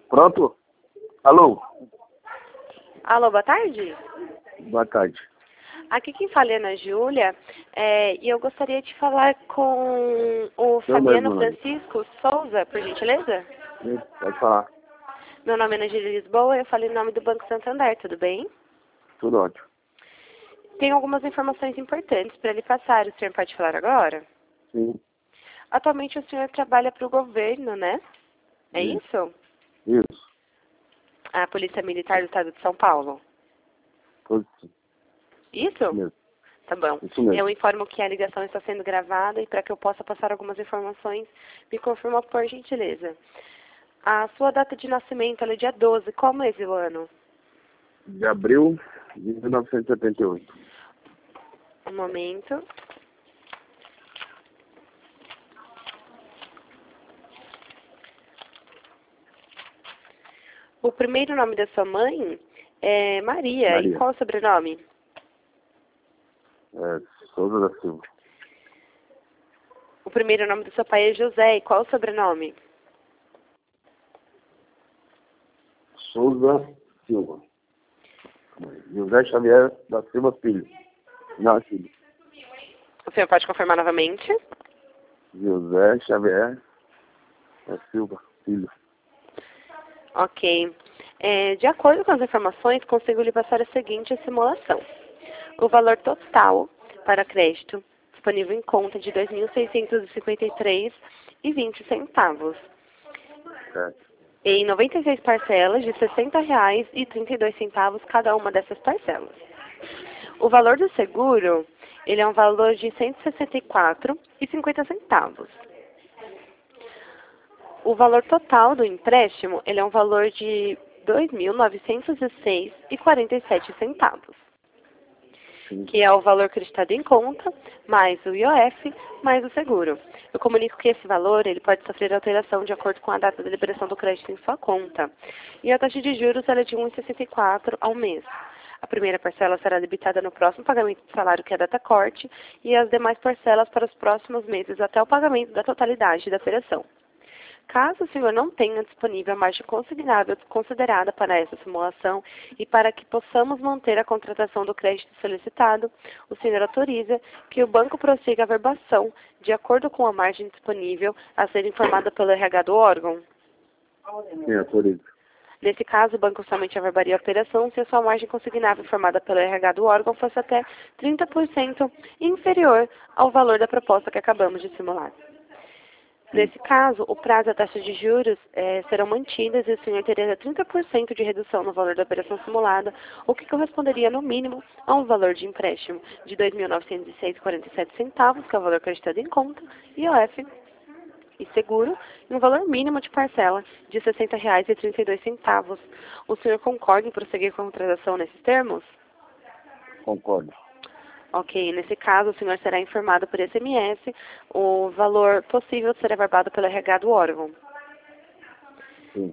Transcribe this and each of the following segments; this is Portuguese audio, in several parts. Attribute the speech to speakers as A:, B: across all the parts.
A: Pronto? Alô?
B: Alô, boa tarde.
A: Boa tarde.
B: Aqui quem fala é a Ana Júlia, e eu gostaria de falar com o
A: Seu
B: Fabiano
A: mesmo nome.
B: Francisco Souza, por gentileza.
A: Pode falar.
B: Meu nome é Ana Júlia Lisboa, eu falo em nome do Banco Santander, tudo bem?
A: Tudo ótimo.
B: Tenho algumas informações importantes para lhe passar, o senhor pode falar agora?
A: Sim.
B: Atualmente o senhor trabalha para o governo, né? É isso?
A: Isso.
B: A Polícia Militar do Estado de São Paulo.
A: Isso
B: Isso?
A: mesmo.
B: Tá bom.
A: Isso mesmo.
B: Eu informo que a ligação está sendo gravada e para que eu possa passar algumas informações, me confirma por gentileza. A sua data de nascimento ela é dia 12, qual mês do ano?
A: De abril de 1978.
B: Um momento. O primeiro nome da sua mãe é Maria.
A: Maria.
B: E qual o sobrenome?
A: Souza da Silva.
B: O primeiro nome do seu pai é José. E qual o sobrenome?
A: Souza Silva. José Xavier da Silva Filho. Não, filho.
B: O senhor pode confirmar novamente?
A: José Xavier da Silva Filho.
B: Ok. De acordo com as informações, consigo lhe passar a seguinte simulação. O valor total para crédito disponível em conta de R$ 2.653,20.
A: Certo.
B: Em 96 parcelas de R$ 60,32 cada uma dessas parcelas. O valor do seguro, ele é um valor de R$ 164,50. O valor total do empréstimo, ele é um valor de R$ 2.906,47,
A: Sim.
B: que é o valor acreditado em conta, mais o IOF, mais o seguro. Eu comunico que esse valor ele pode sofrer alteração de acordo com a data da liberação do crédito em sua conta. E a taxa de juros ela é de 1,64 ao mês. A primeira parcela será debitada no próximo pagamento do salário, que é a data corte, e as demais parcelas para os próximos meses até o pagamento da totalidade da operação. Caso o senhor não tenha disponível a margem consignável considerada para essa simulação e para que possamos manter a contratação do crédito solicitado, o senhor autoriza que o banco prossiga a verbação de acordo com a margem disponível a ser informada pelo RH do órgão?
A: Sim, autorizo.
B: Nesse caso, o banco somente averbaria a operação se a sua margem consignável informada pelo RH do órgão fosse até 30% inferior ao valor da proposta que acabamos de simular. Nesse caso, o prazo e a taxa de juros serão mantidas e o senhor teria 30% de redução no valor da operação simulada, o que corresponderia, no mínimo, a um valor de empréstimo de R$ 2.906,47, que é o valor acreditado em conta, IOF e seguro, e um valor mínimo de parcela de R$ 60,32. O senhor concorda em prosseguir com a transação nesses termos?
A: Concordo.
B: Ok, nesse caso, o senhor será informado por SMS o valor possível de ser averbado pelo RH do órgão.
A: Sim.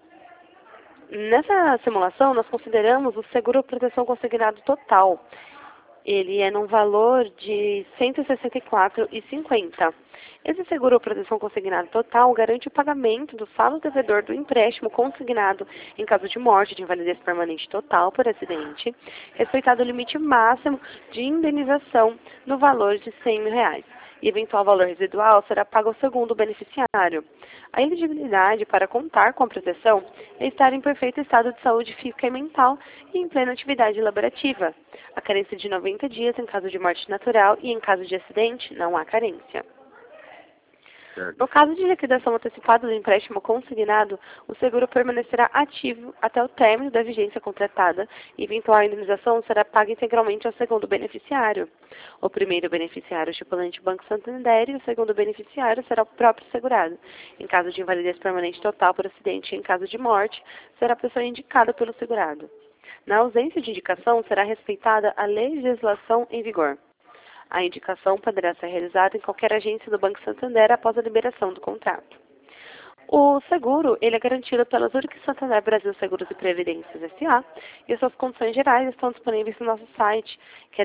B: Nessa simulação, nós consideramos o seguro proteção consignado total. Ele é num valor de R$ 164,50. Esse seguro proteção consignado total garante o pagamento do saldo devedor do empréstimo consignado em caso de morte, de invalidez permanente total por acidente, respeitado o limite máximo de indenização no valor de R$ 100.000. E eventual valor residual será pago ao segundo beneficiário. A elegibilidade para contar com a proteção é estar em perfeito estado de saúde física e mental e em plena atividade laborativa. A carência de 90 dias em caso de morte natural e em caso de acidente não há carência.
A: Certo.
B: No caso de liquidação antecipada do empréstimo consignado, o seguro permanecerá ativo até o término da vigência contratada e eventual indenização será paga integralmente ao segundo beneficiário. O primeiro beneficiário, estipulante Banco Santander, e o segundo beneficiário será o próprio segurado. Em caso de invalidez permanente total por acidente e em caso de morte, será a pessoa indicada pelo segurado. Na ausência de indicação, será respeitada a legislação em vigor. A indicação poderá ser realizada em qualquer agência do Banco Santander após a liberação do contrato. O seguro, ele é garantido pela Zurich Santander Brasil Seguros e Previdências S.A. e suas condições gerais estão disponíveis no nosso site, que é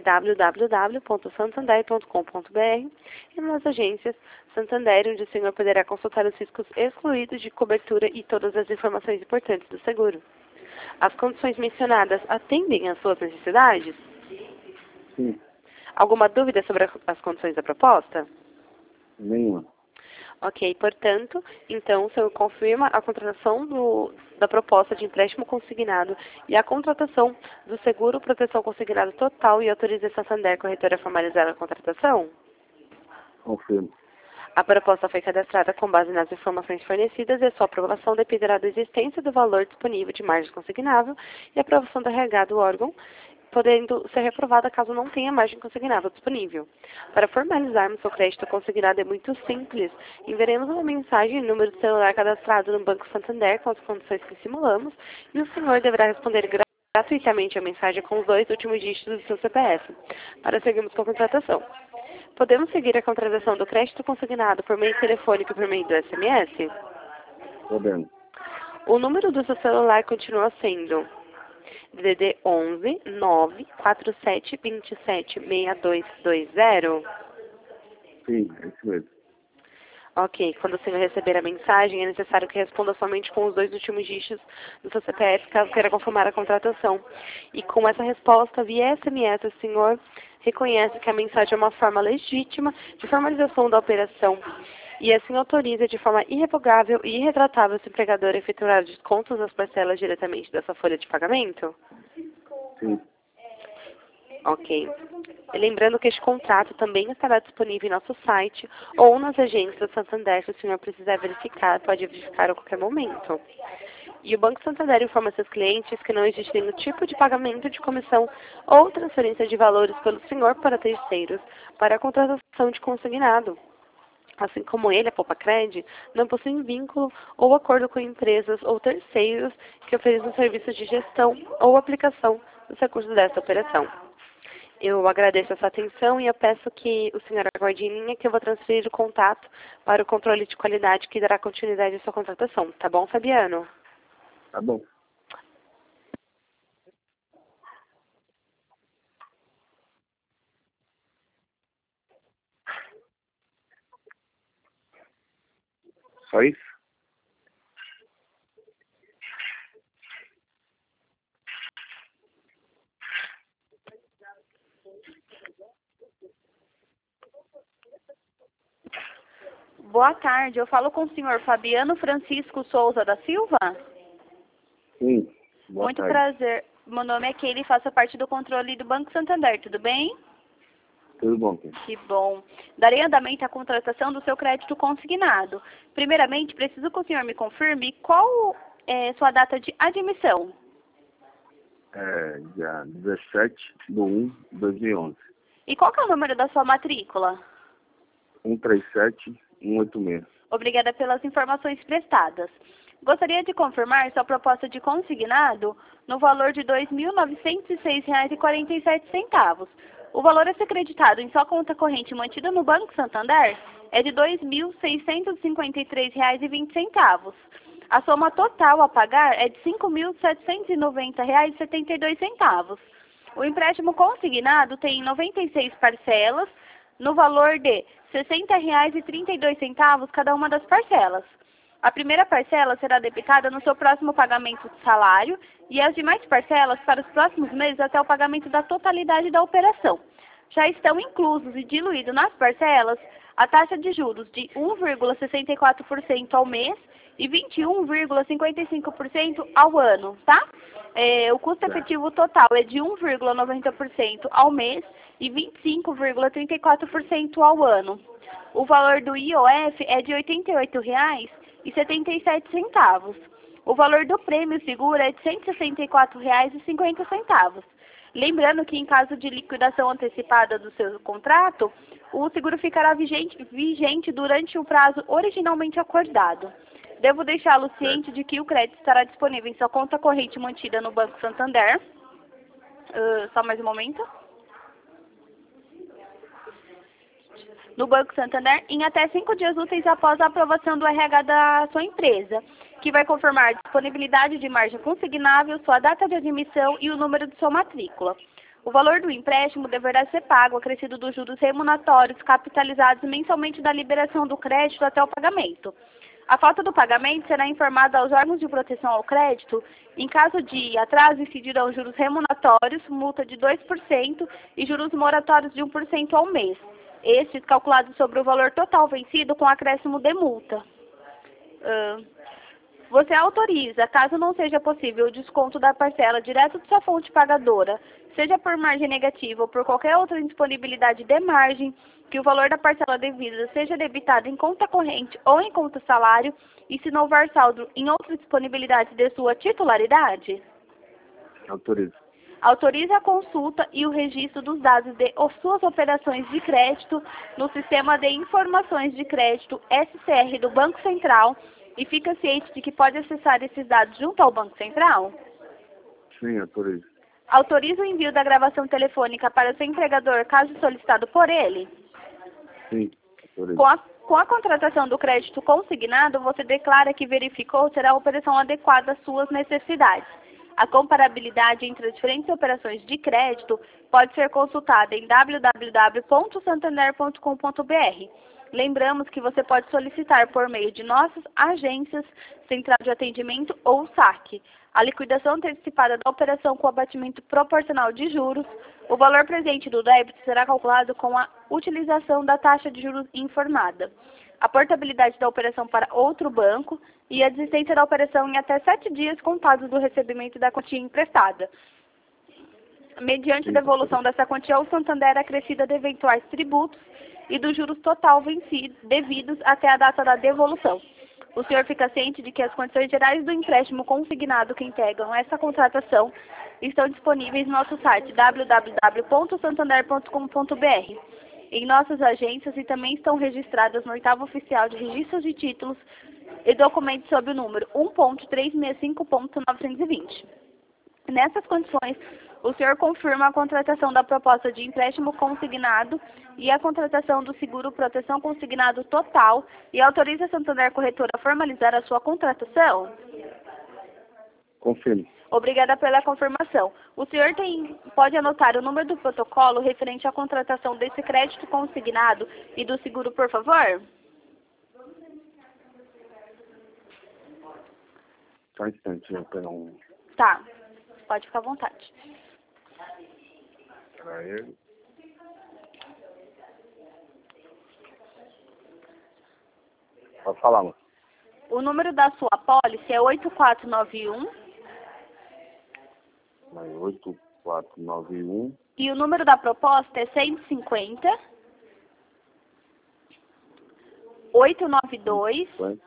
B: www.santander.com.br, e nas agências Santander, onde o senhor poderá consultar os riscos excluídos de cobertura e todas as informações importantes do seguro. As condições mencionadas atendem às suas necessidades?
A: Sim.
B: Alguma dúvida sobre as condições da proposta?
A: Nenhuma.
B: Ok, portanto, então o senhor confirma a contratação da proposta de empréstimo consignado e a contratação do seguro proteção consignado total e autoriza a Santander Corretora a formalizar a contratação?
A: Confirmo.
B: A proposta foi cadastrada com base nas informações fornecidas e a sua aprovação dependerá da existência do valor disponível de margem consignável e a aprovação do RH do órgão, podendo ser reprovada caso não tenha margem consignável disponível. Para formalizarmos seu crédito consignado é muito simples. Enviaremos uma mensagem e número de celular cadastrado no Banco Santander com as condições que simulamos e o senhor deverá responder gratuitamente a mensagem com os 2 últimos dígitos do seu CPF, para seguirmos com a contratação. Podemos seguir a contratação do crédito consignado por meio telefônico e por meio do SMS?
A: Podemos.
B: O número do seu celular continua sendo DDD 11 947 27 6220?
A: Sim, é isso mesmo.
B: Ok, quando o senhor receber a mensagem, é necessário que responda somente com os 2 últimos dígitos do seu CPF, caso queira confirmar a contratação. E com essa resposta, via SMS, o senhor reconhece que a mensagem é uma forma legítima de formalização da operação e assim autoriza de forma irrevogável e irretratável o empregador a efetuar descontos nas parcelas diretamente da sua folha de pagamento?
A: Sim.
B: Ok. Lembrando que este contrato também estará disponível em nosso site ou nas agências do Santander, se o senhor precisar verificar, pode verificar a qualquer momento. E o Banco Santander informa seus clientes que não existe nenhum tipo de pagamento de comissão ou transferência de valores pelo senhor para terceiros para a contratação de consignado. Assim como ele, a Poupa-Cred, não possui vínculo ou acordo com empresas ou terceiros que ofereçam serviços de gestão ou aplicação dos recursos desta operação. Eu agradeço a sua atenção e eu peço que o senhor aguarde em linha que eu vou transferir o contato para o controle de qualidade que dará continuidade à sua contratação. Tá bom, Fabiano?
A: Tá bom. Só isso?
C: Boa tarde, eu falo com o senhor Fabiano Francisco Souza da Silva?
A: Sim. Boa
C: Muito
A: tarde.
C: prazer, meu nome é Keila e faço parte do controle do Banco Santander, tudo bem?
A: Tudo bom, Kim?
C: Que bom. Darei andamento à contratação do seu crédito consignado. Primeiramente, preciso que o senhor me confirme qual é sua data de admissão.
A: É dia 17/1/2011.
C: E qual que é o número da sua matrícula?
A: 137186.
C: Obrigada pelas informações prestadas. Gostaria de confirmar sua proposta de consignado no valor de R$ 2.906,47. O valor a ser creditado em sua conta corrente mantida no Banco Santander é de R$ 2.653,20. A soma total a pagar é de R$ 5.790,72. O empréstimo consignado tem 96 parcelas no valor de R$ 60,32 cada uma das parcelas. A primeira parcela será debitada no seu próximo pagamento de salário e as demais parcelas para os próximos meses até o pagamento da totalidade da operação. Já estão inclusos e diluídos nas parcelas a taxa de juros de 1,64% ao mês e 21,55% ao ano, tá? O custo efetivo total é de 1,90% ao mês e 25,34% ao ano. O valor do IOF é de R$ 88,77. O valor do prêmio seguro é de R$ 164,50. Lembrando que em caso de liquidação antecipada do seu contrato, o seguro ficará vigente durante o prazo originalmente acordado. Devo deixá-lo ciente de que o crédito estará disponível em sua conta corrente mantida no Banco Santander. Só mais um momento. no Banco Santander em até 5 dias úteis após a aprovação do RH da sua empresa, que vai confirmar a disponibilidade de margem consignável, sua data de admissão e o número de sua matrícula. O valor do empréstimo deverá ser pago, acrescido dos juros remuneratórios capitalizados mensalmente da liberação do crédito até o pagamento. A falta do pagamento será informada aos órgãos de proteção ao crédito. Em caso de atraso, incidirão juros remuneratórios, multa de 2% e juros moratórios de 1% ao mês. Estes calculados sobre o valor total vencido com acréscimo de multa. Você autoriza, caso não seja possível, o desconto da parcela direto de sua fonte pagadora, seja por margem negativa ou por qualquer outra indisponibilidade de margem, que o valor da parcela devida seja debitado em conta corrente ou em conta salário, e se não houver saldo em outra disponibilidade de sua titularidade?
A: Autorizo.
C: Autoriza a consulta e o registro dos dados de suas operações de crédito no Sistema de Informações de Crédito SCR do Banco Central e fica ciente de que pode acessar esses dados junto ao Banco Central?
A: Sim, autorizo.
C: Autoriza o envio da gravação telefônica para seu empregador, caso solicitado por ele?
A: Sim, autorizo.
C: Com a contratação do crédito consignado, você declara que verificou ter a operação adequada às suas necessidades. A comparabilidade entre as diferentes operações de crédito pode ser consultada em www.santander.com.br. Lembramos que você pode solicitar por meio de nossas agências, central de atendimento ou saque, a liquidação antecipada da operação com abatimento proporcional de juros. O valor presente do débito será calculado com a utilização da taxa de juros informada, a portabilidade da operação para outro banco e a desistência da operação em até 7 dias contados do recebimento da quantia emprestada. Mediante a devolução dessa quantia ao Santander acrescida de eventuais tributos e dos juros total vencidos devidos até a data da devolução. O senhor fica ciente de que as condições gerais do empréstimo consignado que integram essa contratação estão disponíveis no nosso site www.santander.com.br, em nossas agências, e também estão registradas no 8º Oficial de Registros de Títulos e documentos sob o número 1.365.920. Nessas condições, o senhor confirma a contratação da proposta de empréstimo consignado e a contratação do seguro proteção consignado total e autoriza a Santander Corretora a formalizar a sua contratação?
A: Confirmo.
C: Obrigada pela confirmação. O senhor pode anotar o número do protocolo referente à contratação desse crédito consignado e do seguro, por favor?
A: Só um instante, eu pego um...
C: Tá, pode ficar à vontade.
A: Aí. Pode falar, mano.
C: O número da sua apólice é 8491.
A: 8491.
C: E o número da proposta é 150 892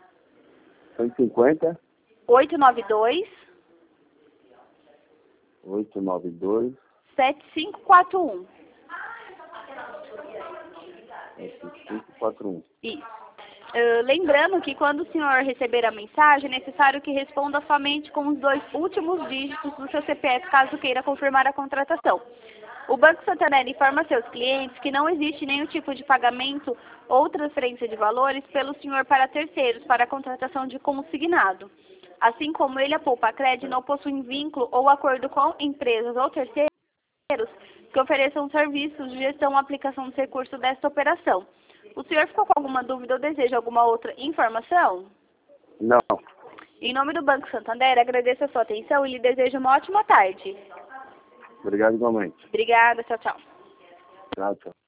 A: 150
C: 892
A: 892
C: 7541.
A: 7541.
C: Isso. Lembrando que quando o senhor receber a mensagem, é necessário que responda somente com os 2 últimos dígitos do seu CPF, caso queira confirmar a contratação. O Banco Santander informa a seus clientes que não existe nenhum tipo de pagamento ou transferência de valores pelo senhor para terceiros para a contratação de consignado. Assim como ele, a Poupa Cred, não possui vínculo ou acordo com empresas ou terceiros que ofereçam serviços de gestão ou aplicação dos recursos desta operação. O senhor ficou com alguma dúvida ou deseja alguma outra informação?
A: Não.
C: Em nome do Banco Santander, agradeço a sua atenção e lhe desejo uma ótima tarde.
A: Obrigado igualmente.
C: Obrigada, tchau, tchau.
A: Tchau, tchau.